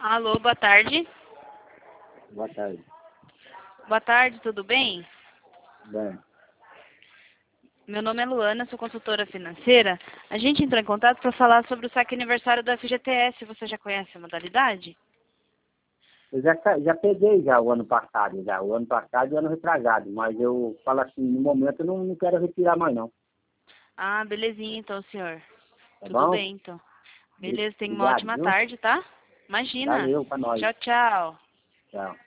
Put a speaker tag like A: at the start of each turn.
A: Alô, boa tarde.
B: Boa tarde.
A: Boa tarde, tudo bem?
B: Bem,
A: Meu nome é Luana, sou consultora financeira. A gente entrou em contato para falar sobre o saque aniversário da FGTS. Você já conhece a modalidade?
B: eu já peguei já o ano passado e o ano retrasado, mas eu falo assim, no momento eu não quero retirar mais não,
A: Ah, belezinha então, senhor.
B: tá
A: Tudo
B: bom?
A: bem, então. Beleza, tenha uma
B: Obrigado,
A: ótima
B: viu?
A: tarde, tá? Imagina.
B: Valeu pra nós.
A: Tchau, tchau.
B: Tchau.